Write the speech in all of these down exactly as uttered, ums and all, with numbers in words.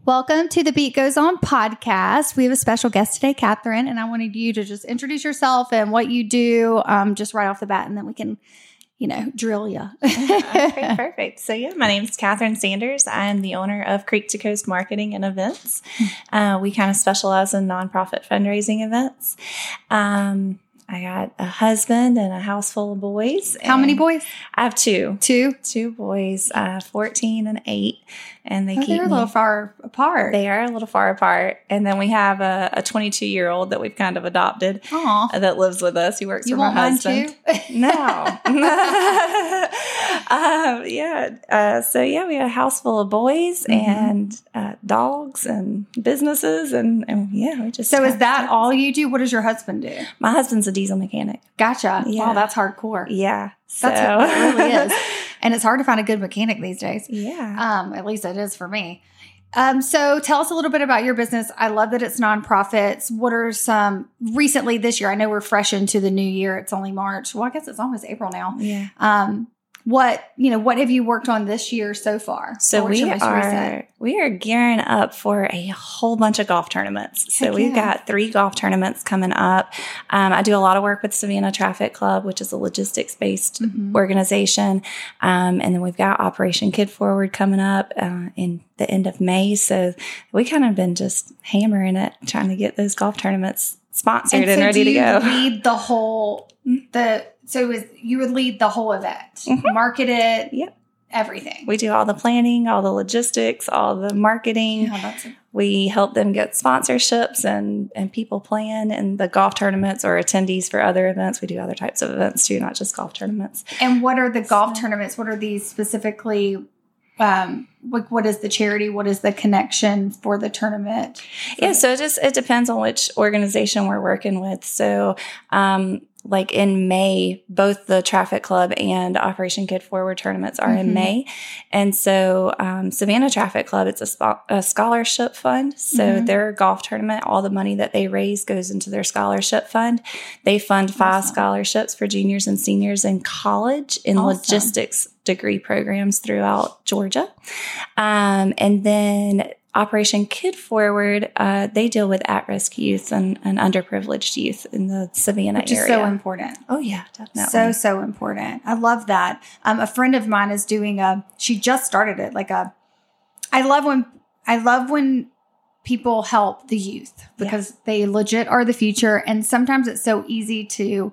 Welcome to the Beat Goes On podcast. We have a special guest today, Catherine, and I wanted you to just introduce yourself and what you do um, just right off the bat, and then we can, you know, drill you. Okay, perfect. So yeah, my name is Catherine Sanders. I'm the owner of Creek to Coast Marketing and Events. Uh, we kind of specialize in nonprofit fundraising events. Um, I got a husband and a house full of boys. How many boys? I have two. Two? Two boys, uh, fourteen and eight. And they oh, keep they're a little me, far apart. They are a little far apart. And then we have a, a twenty-two-year-old that we've kind of adopted Aww. uh, that lives with us. He works you for my won't husband. Mind too? No. um, yeah. Uh, so yeah, we have a house full of boys mm-hmm. and uh, dogs and businesses. And, and yeah, we just. So is that all you do? What does your husband do? My husband's a diesel mechanic. Gotcha. Yeah. Wow, that's hardcore. Yeah. So. That's it really is. And it's hard to find a good mechanic these days. Yeah. Um, at least it is for me. Um, so tell us a little bit about your business. I love that it's nonprofits. What are some recently this year? I know we're fresh into the new year. It's only March. Well, I guess it's almost April now. Yeah. Um, what, you know, what have you worked on this year so far? So What's we your most are, recent? we are gearing up for a whole bunch of golf tournaments. So Heck we've yeah. got three golf tournaments coming up. Um, I do a lot of work with Savannah Traffic Club, which is a logistics-based Mhm. organization. Um, and then we've got Operation Kid Forward coming up uh, in the end of May. So we kind of been just hammering it, trying to get those golf tournaments sponsored and, and so ready do to you go. lead the whole, the, so it was, you would lead the whole event, Mhm. market it, Yep. everything. We do all the planning, all the logistics, all the marketing. Yeah, that's it. We help them get sponsorships and, and people plan in the golf tournaments or attendees for other events. We do other types of events too, not just golf tournaments. And what are the golf So- tournaments? What are these specifically? Um, like what is the charity? What is the connection for the tournament? Yeah, so it just it depends on which organization we're working with. So, um, like in May, both the Traffic Club and Operation Kid Forward tournaments are Mhm. in May, and so um, Savannah Traffic Club, it's a, spo- a scholarship fund. So Mhm. their golf tournament, all the money that they raise goes into their scholarship fund. They fund five Awesome. scholarships for juniors and seniors in college in Awesome. logistics degree programs throughout Georgia, um, and then Operation Kid Forward, uh, they deal with at-risk youth and, and underprivileged youth in the Savannah Which is area. so important. Oh, yeah, definitely. So, so important. I love that. Um, a friend of mine is doing a, she just started it, like a, I love when, I love when people help the youth because they legit are the future. And sometimes it's so easy to,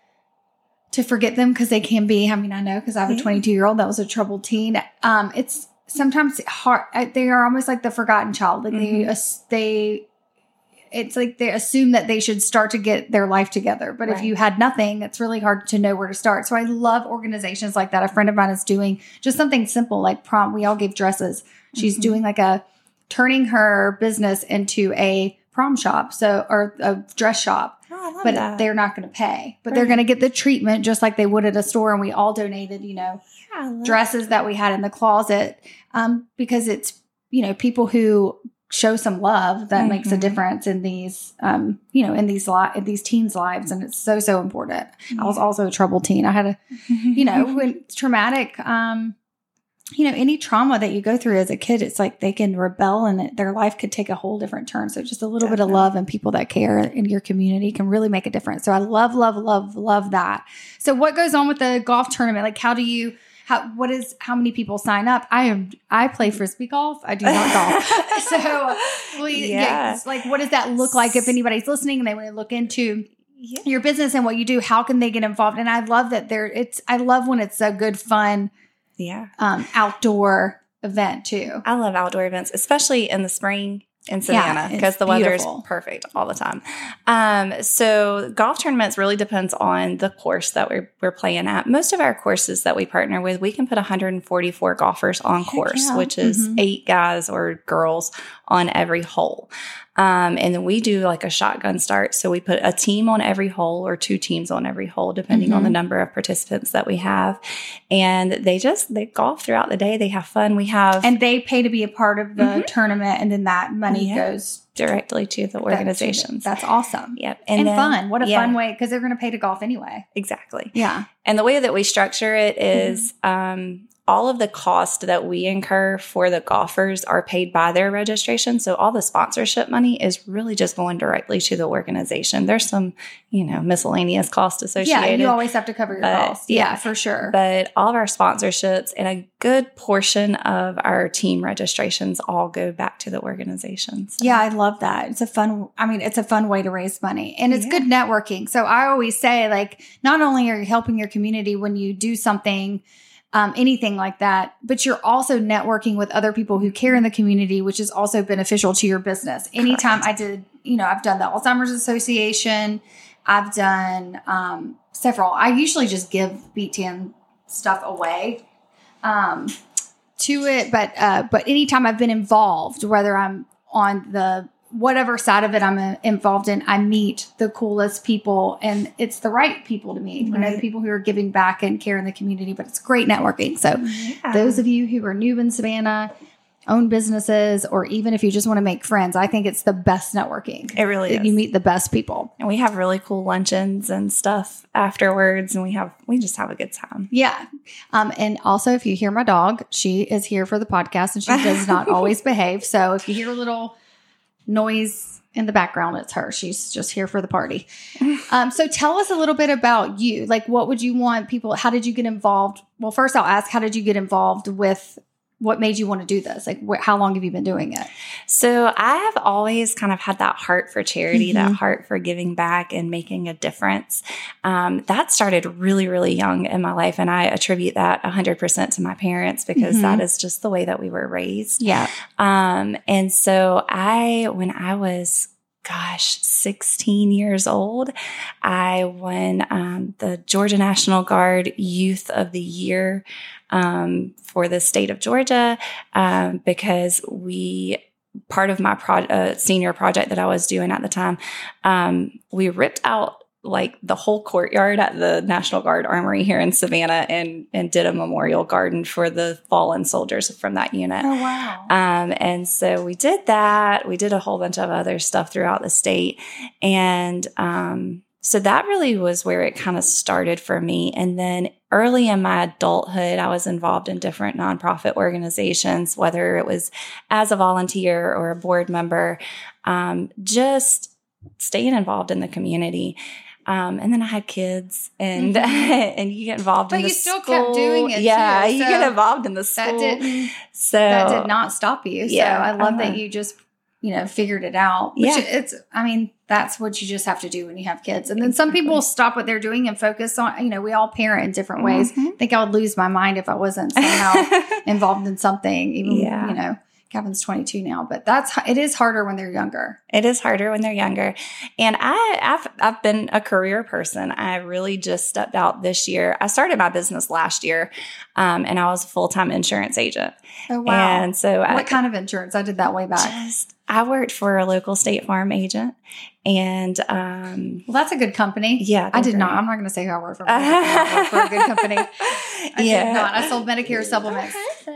to forget them because they can be, I mean, I know because I have a Yeah. twenty-two year old that was a troubled teen. Um, it's sometimes hard. They are almost like the forgotten child. Like Mhm. they, ass- they, it's like they assume that they should start to get their life together. But if Right. you had nothing, it's really hard to know where to start. So I love organizations like that. A friend of mine is doing just something simple like prom. We all gave dresses. She's Mhm. doing like a, turning her business into a prom shop. So, or a dress shop. Oh, I love But that. they're not going to pay. But they're Right. going to get the treatment just like they would at a store. And we all donated, you know, Yeah, I love dresses that we had in the closet um, because it's, you know, people who show some love that makes a Mhm. difference in these, um, you know, in these li- in these teens' lives. And it's so, so important. I was also a troubled teen. I had a, you know, when traumatic, um, you know, any trauma that you go through as a kid, it's like they can rebel and it, their life could take a whole different turn. So just a little bit of Definitely. love and people that care in your community can really make a difference. So I love, love, love, love that. So what goes on with the golf tournament? Like how do you, how, what is, how many people sign up? I am, I play Frisbee golf. I do not golf. So please, yeah. Yeah. it's like, what does that look like if anybody's listening and they want to look into Yeah. your business and what you do? How can they get involved? And I love that there, it's, I love when it's a good, fun, Yeah. um, outdoor event too. I love outdoor events, especially in the spring in Savannah it's because the weather is beautiful. perfect all the time. Um, so golf tournaments really depends on the course that we're, we're playing at. Most of our courses that we partner with, we can put one hundred forty-four golfers on Heck course, yeah. which is Mhm. eight guys or girls on every hole. Um, and then we do like a shotgun start. So we put a team on every hole or two teams on every hole, depending on Mhm. the number of participants that we have. And they just, they golf throughout the day. They have fun. We have And they pay to be a part of the Mhm. tournament, and then that money Yeah. goes directly to the that- organizations. That's awesome. Yep. And, then- fun. What a yeah, fun way, because they're going to pay to golf anyway. Exactly. Yeah. And the way that we structure it is Mm-hmm. um, all of the cost that we incur for the golfers are paid by their registration. So all the sponsorship money is really just going directly to the organization. There's some, you know, miscellaneous cost associated. Yeah, you always have to cover your but, costs. Yeah, for sure. But all of our sponsorships and a good portion of our team registrations all go back to the organizations. Yeah, I love that. It's a fun, I mean, it's a fun way to raise money, and it's Yeah. good networking. So I always say, like, not only are you helping your community when you do something, um, anything like that, but you're also networking with other people who care in the community, which is also beneficial to your business. Anytime I did, you know, I've done the Alzheimer's Association, I've done um, several. I usually just give B T N stuff away um, to it, but uh, but anytime I've been involved, whether I'm on the whatever side of it I'm uh, involved in, I meet the coolest people, and it's the right people to meet, you know, the people who are giving back and care in the community, but it's great networking. So Yeah. those of you who are new in Savannah, own businesses, or even if you just want to make friends, I think it's the best networking. It really is. You meet the best people. And we have really cool luncheons and stuff afterwards, and we have we just have a good time. Yeah. Um, and also, if you hear my dog, she is here for the podcast, and she does not always behave. So if you hear a little noise in the background, it's her. She's just here for the party. Um, so tell us a little bit about you. Like, what would you want people, how did you get involved? Well, first I'll ask, how did you get involved with, what made you want to do this? Like, wh- how long have you been doing it? So I have always kind of had that heart for charity, Mm-hmm. that heart for giving back and making a difference. Um, that started really, really young in my life. And I attribute that one hundred percent to my parents, because Mhm. that is just the way that we were raised. Yeah. Um, and so I, when I was, gosh, sixteen years old, I won um, the Georgia National Guard Youth of the Year um, for the state of Georgia, um, because we, part of my pro- uh, senior project that I was doing at the time, um, we ripped out like the whole courtyard at the National Guard Armory here in Savannah, and and did a memorial garden for the fallen soldiers from that unit. Oh, wow. Um, and so we did that. We did a whole bunch of other stuff throughout the state. And um, so that really was where it kind of started for me. And then early in my adulthood, I was involved in different nonprofit organizations, whether it was as a volunteer or a board member, um, just staying involved in the community. Um, and then I had kids, and Mhm. and you get involved But in the you still school. kept doing it, Yeah, too, you so get involved in the school. That didn't, so that did not stop you. Yeah, So I love uh-huh. that you just, you know, figured it out. Which Yeah. it's, I mean, that's what you just have to do when you have kids. And then some people stop what they're doing and focus on, you know, we all parent in different ways. Mhm. I think I would lose my mind if I wasn't somehow involved in something, even, Yeah. you know, Kevin's twenty-two now, but that's, it is harder when they're younger. It is harder when they're younger. And I, I've, I've been a career person. I really just stepped out this year. I started my business last year, um, and I was a full-time insurance agent. Oh, wow. And so What I kind of insurance? I did that way back. just, I worked for a local State Farm agent. And um, Well, that's a good company. yeah, I they're did not. great. I'm not going to say who I work for. I work for a good company. I yeah. did not. I sold Medicare supplements.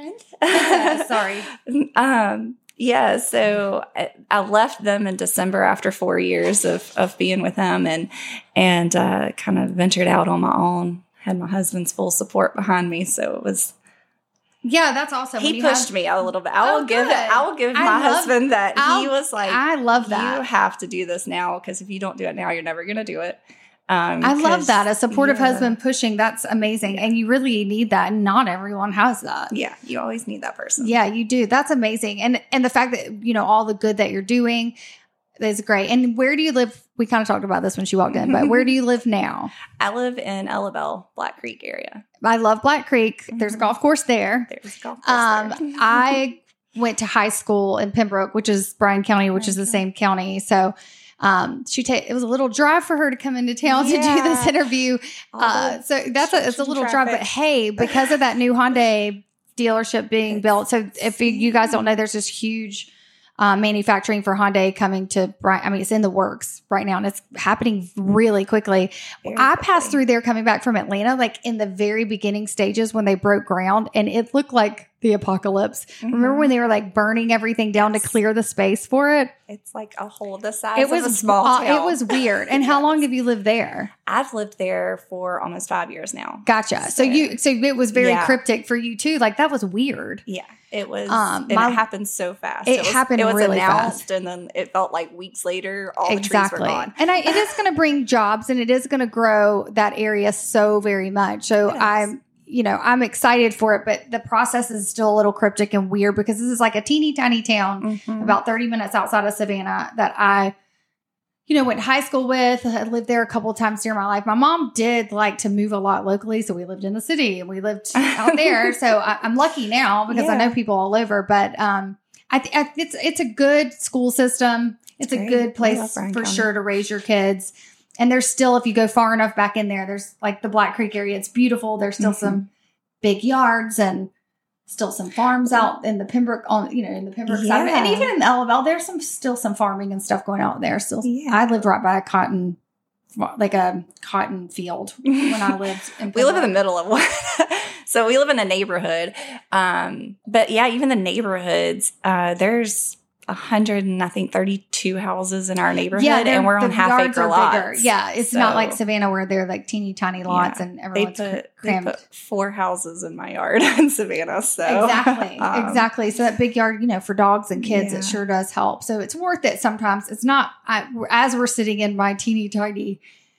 Sorry. Um, yeah, so I, I left them in December after four years of, of being with them, and and uh, kind of ventured out on my own. Had my husband's full support behind me, so it was. Yeah, that's awesome. When He you pushed have- me a little bit. I will Oh, give it. good. I will give I my love- husband that he I'll- was like, I love you that. have to do this now, because if you don't do it now, you're never going to do it. Um, I love 'cause- that. A supportive yeah. husband pushing. That's amazing. And you really need that. And not everyone has that. Yeah, you always need that person. Yeah, you do. That's amazing. And and the fact that, you know, all the good that you're doing is great. And where do you live? We kind of talked about this when she walked in, but where do you live now? I live in Ellabelle, Black Creek area. I love Black Creek. There's a Mhm. golf course there. There's a golf course Um, there. I went to high school in Pembroke, which is Bryan County, which is the same county. So um, she ta- it was a little drive for her to come into town to do Yeah. this interview. All Uh, the so that's a, it's a little drive, but traffic. hey, because of that new Hyundai dealership being built. So if you- you guys don't know, there's this huge uh, manufacturing for Hyundai coming to, I mean, it's in the works right now and it's happening really quickly. Very I quickly. passed through there coming back from Atlanta, like in the very beginning stages when they broke ground, and it looked like the apocalypse. Mm-hmm. Remember when they were like burning everything down Yes. to clear the space for it? It's like a hole the size It of was a small uh, town. It was weird. And how long have you lived there? I've lived there for almost five years now. Gotcha. So, So- you, so it was very Yeah. cryptic for you too. Like that was weird. Yeah, it was. Um, and my- it happened so fast. It was, happened It was really announced, fast. and then it felt like weeks later, all the trees Exactly. were gone. And I, it is going to bring jobs and it is going to grow that area so very much. So Yes. I'm, you know, I'm excited for it, but the process is still a little cryptic and weird because this is like a teeny tiny town Mhm. about thirty minutes outside of Savannah that I, you know, went to high school with. I lived there a couple of times during my life. My mom did like to move a lot locally. So we lived in the city and we lived out there. So I, I'm lucky now because I Yeah. know people all over, but, um, I think it's, it's a good school system. It's a Great. good I love place Bryan for County. sure to raise your kids. And there's still, if you go far enough back in there, there's like the Black Creek area. It's beautiful. There's still Mhm. some big yards and still some farms out in the Pembroke on, you know, in the Pembroke side of it. And Yeah. even in the L L, there's some, still some farming and stuff going on there. Still, Yeah. I lived right by a cotton, like a cotton field when I lived in We live in the Pembroke. middle of one. So we live in a neighborhood. Um, but yeah, even the neighborhoods, uh, there's a hundred and I think thirty-two houses in our neighborhood, they're- and we're on the half yards acre are lots. bigger. Yeah, it's not So like Savannah where they're like teeny tiny lots Yeah. and They everyone's put, they crammed. put four houses in my yard in Savannah. So Exactly. um, exactly. So that big yard, you know, for dogs and kids, Yeah. it sure does help. So it's worth it sometimes. It's not, I, as we're sitting in my teeny tiny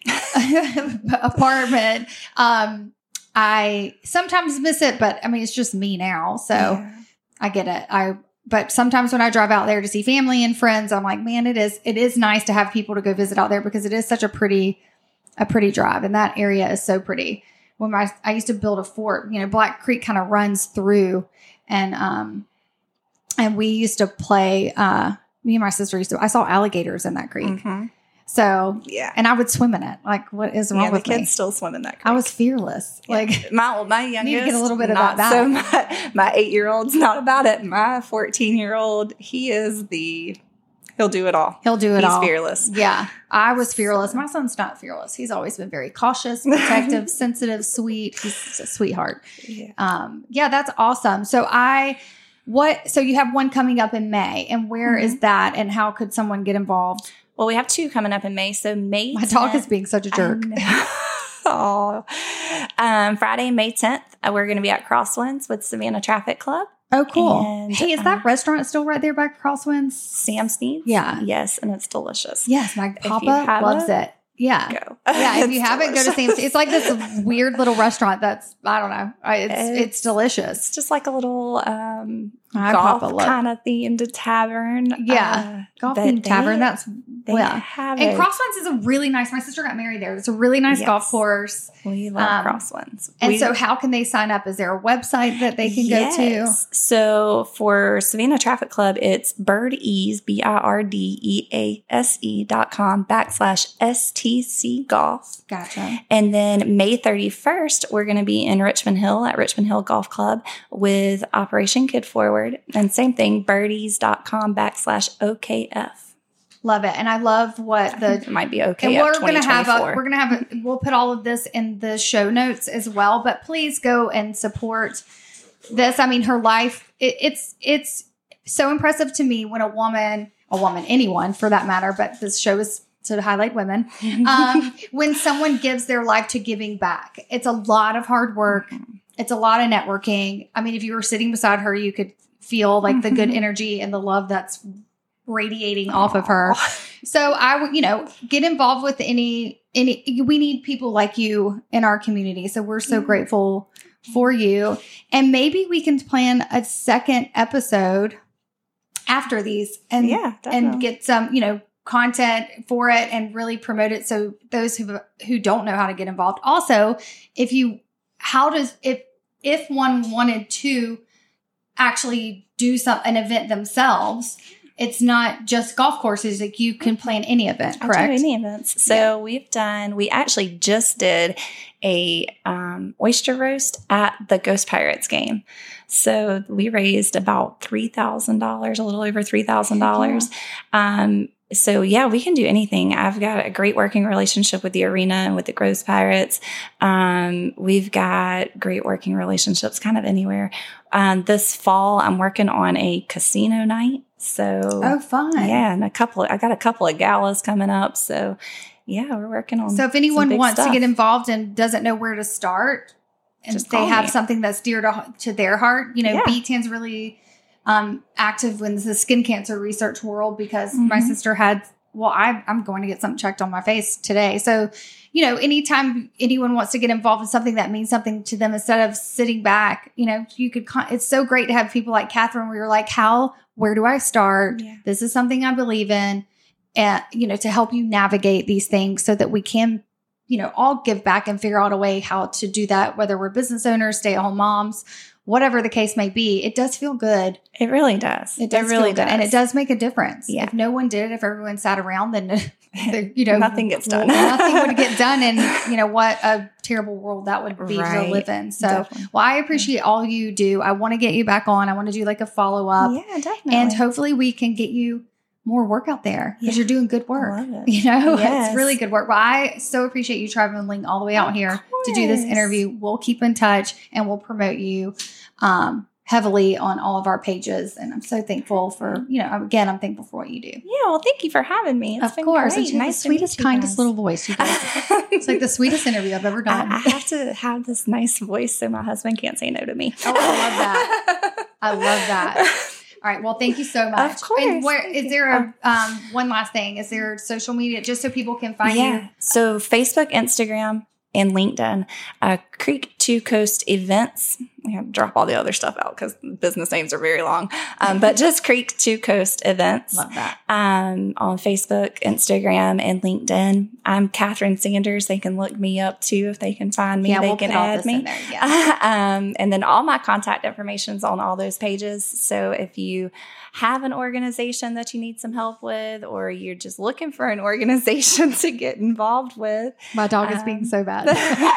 apartment, um, I sometimes miss it, but I mean, it's just me now. So yeah. I get it. I, but sometimes when I drive out there to see family and friends, I'm like, man, it is, it is nice to have people to go visit out there because it is such a pretty, a pretty drive. And that area is so pretty. When my, I used to build a fort, you know, Black Creek kind of runs through and, um, and we used to play, uh, me and my sister used to, I saw alligators in that creek. Mhm. So, Yeah. and I would swim in it. Like, what is wrong Yeah, the with kids me? still swim in that creek. I was fearless. Yeah. Like, my my youngest, Need to get a little bit not about So my, my eight year old's not about it. My fourteen year old, he is the he'll do it all. he'll do it He's all. fearless. Yeah, I was fearless. So- My son's not fearless. He's always been very cautious, protective, sensitive, sweet. He's a sweetheart. Yeah. Um, yeah, that's awesome. So I, what, so you have one coming up in May, and where is Mhm. that, and how could someone get involved? Well, we have two coming up in May. So May My dog tenth is being such a jerk. Oh, um, Friday, May tenth, uh, we're going to be at Crosswinds with Savannah Traffic Club. Oh, cool. And, Hey, is uh, that restaurant still right there by Crosswinds? Sam's Needs. Yeah. Yes, and it's delicious. Yes, my you papa have loves it, it. Yeah. Go. Yeah, if you It's haven't, go to delicious. Sam's. It's like this weird little restaurant that's, I don't know. I- It's it's, It's- delicious. It's just like a little um, My golf papa loves kind of themed tavern. Yeah. Uh, golf but and tavern. they- That's, they yeah. have And it. Crosswinds is a really nice, my sister got married there. It's a really nice Yes. golf course. We love um, Crosswinds. And We- so how can they sign up? Is there a website that they can go to? Yes. So for Savannah Traffic Club, it's birdease, B I R D E A S E dot com backslash S T C golf. Gotcha. And then May thirty-first, we're going to be in Richmond Hill at Richmond Hill Golf Club with Operation Kid Forward. And same thing, birdies dot com backslash O K F. Love it. And I love what the It might be O K F and we're going to have a, twenty twenty-four. we're going to have a, we'll put all of this in the show notes as well, but please go and support this. I mean, her life, it, it's, it's so impressive to me when a woman, a woman, anyone for that matter, but this show is to highlight women. Um, when someone gives their life to giving back, it's a lot of hard work. It's a lot of networking. I mean, if you were sitting beside her, you could feel like the good energy and the love that's radiating off of her. So I would, you know, get involved with any, any, we need people like you in our community. So we're so Yeah. grateful for you. And maybe we can plan a second episode after these and, Yeah, definitely. and get some, you know, content for it and really promote it. So those who, who don't know how to get involved. Also, if you, how does, if, if one wanted to actually do some, an event themselves, it's not just golf courses. Like you can plan any event, correct? I do any events. So yeah. we've done, we actually just did a um, oyster roast at the Ghost Pirates game. So we raised about three thousand dollars, a little over three thousand dollars. Yeah. Um, so yeah, we can do anything. I've got a great working relationship with the arena and with the Ghost Pirates. Um, we've got great working relationships kind of anywhere. Um, this fall, I'm working on a casino night. So, oh, fun. Yeah. And a couple, I got a couple of galas coming up. So yeah, we're working on. So if anyone wants stuff. to get involved and doesn't know where to start, and Just they have me. something that's dear to, to their heart, you know, Yeah. B T N's really um, active in the skin cancer research world because Mm-hmm. my sister had, well, I, I'm going to get something checked on my face today. So, you know, anytime anyone wants to get involved in something that means something to them, instead of sitting back, you know, you could, con- it's so great to have people like Catherine where you're like, how, where do I start? Yeah. This is something I believe in. And, you know, to help you navigate these things so that we can, you know, all give back and figure out a way how to do that, whether we're business owners, stay at home moms, whatever the case may be. It does feel good. It really does. It does it really feel good. does. And it does make a difference. Yeah. If no one did it, if everyone sat around, then, you know, Nothing gets done. nothing would get done. And, you know, what a terrible world that would be Right. to live in. So, Definitely. well, I appreciate all you do. I want to get you back on. I want to do like a follow up. Yeah, definitely. And hopefully we can get you more work out there because Yeah. you're doing good work. I love it. You know, Yes. it's really good work. Well, I so appreciate you traveling all the way out Of here to do this course. interview. We'll keep in touch and we'll promote you um, heavily on all of our pages. And I'm so thankful for, you know, again, I'm thankful for what you do. Yeah, well, thank you for having me. It's of been course. great. And you have Nice the to meet sweetest, you kindest guys. little voice. You guys. It's like the sweetest interview I've ever done. I, I have to have this nice voice so my husband can't say no to me. Oh, I love that. I love that. All right. Well, thank you so much. Of course. And where Thank is you. there a um, one last thing? Is there social media just so people can find Yeah. you? So Facebook, Instagram, and LinkedIn, uh, Creek Two Coast Events. I have to drop all the other stuff out because business names are very long. Um, but just Creek Two Coast Events. Love that. Um, on Facebook, Instagram, and LinkedIn. I'm Catherine Sanders. They can look me up too if they can find me. Yeah, they we'll can put all add this me. in there. Yeah. um, and then all my contact information is on all those pages. So if you have an organization that you need some help with, or you're just looking for an organization to get involved with, My dog is Um, being so bad.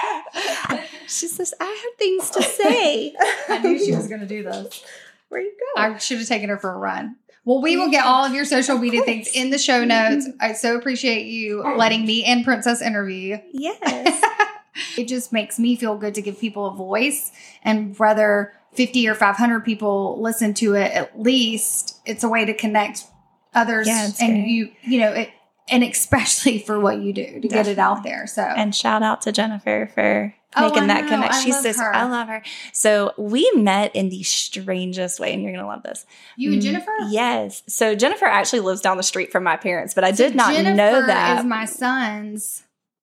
she says, I have things to say. I knew she was going to do this. Where you go? I should have taken her for a run. Well, we will get all of your social media things in the show notes. I so appreciate you letting me and Princess interview you. Yes. It just makes me feel good to give people a voice, and whether fifty or five hundred people listen to it, at least it's a way to connect others. Yeah, it's and great. you, you know, it, and especially for what you do to get it out there. So, And shout out to Jennifer for Oh, making I that know. connection. I She's love so, her. I love her. So we met in the strangest way, and you're going to love this. you and Mm, Jennifer? Yes. So Jennifer actually lives down the street from my parents, but I So did not Jennifer know that. is my son's,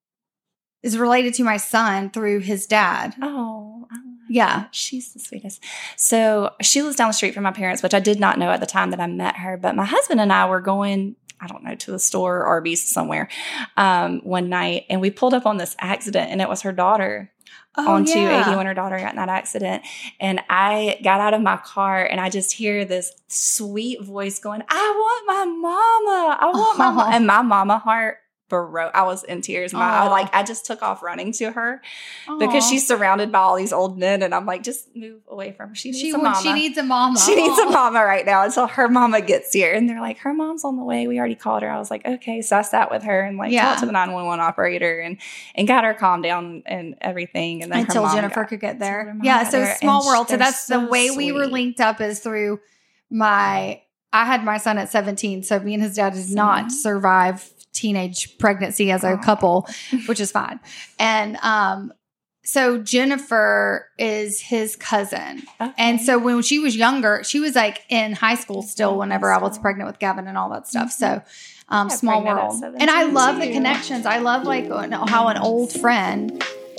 is related to my son through his dad. oh, I love Yeah. her. She's the sweetest. So she lives down the street from my parents, which I did not know at the time that I met her. But my husband and I were going, I don't know, to the store, Arby's somewhere, um, one night, and we pulled up on this accident, and it was her daughter. Oh, on two eighty yeah. when her daughter got in that accident. And I got out of my car and I just hear this sweet voice going, I want my mama. I want my mama. Oh. And my mama heart broke. I was in tears. My, I, Oh. like, I just took off running to her because Aw. she's surrounded by all these old men. And I'm like, just move away from her. She needs She, a wants- mama. she needs a mama. She needs a Aw. mama right now until her mama gets here. And they're like, her mom's on the way. We already called her. I was like, okay. So I sat with her and like Yeah. talked to the nine one one operator and, and got her calmed down and everything. And then her Until mom Jennifer got- could get until there. her mom Yeah, got so there. small And world. So they're that's the so way we were sweet. linked up is through my, I had my son at seventeen. So me and his dad did not Same. survive teenage pregnancy as a Aw. couple, which is fine. And um, so Jennifer is his cousin. Okay. And so when she was younger, she was like in high school still whenever I was So- pregnant with Gavin and all that stuff. Mhm. So um, got small pregnant at world. And I seventeen love the too. connections. I love like how an old friend,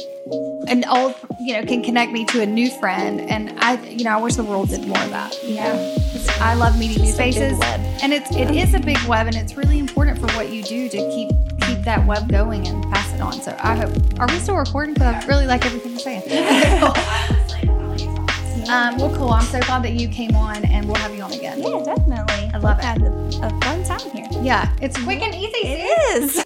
an old, you know, can connect me to a new friend. And I, you know, I wish the world did more of that. You know, I love meeting new It's a big faces. web. And it's, it is a big web, and it's really important for what you do to keep, keep that web going and pass it on. So I hope, are we still recording? Because I really like everything you're saying. Yeah, Um, well, cool. I'm so glad that you came on, and we'll have you on again. Yeah, definitely. I love We've it. had a fun time here. Yeah, it's quick and easy. It is.